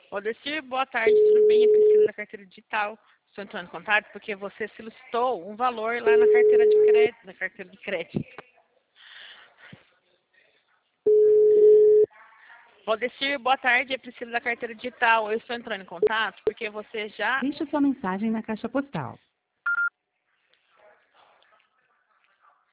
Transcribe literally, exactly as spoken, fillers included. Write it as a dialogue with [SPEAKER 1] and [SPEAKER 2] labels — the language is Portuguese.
[SPEAKER 1] Valdecir, boa tarde, tudo bem? É Priscila da carteira digital. Estou entrando em contato porque você solicitou um valor lá na carteira de crédito, na carteira de crédito. Valdecir, boa tarde, é Priscila da carteira digital. Eu estou entrando em contato porque você já
[SPEAKER 2] Deixe sua mensagem na caixa postal.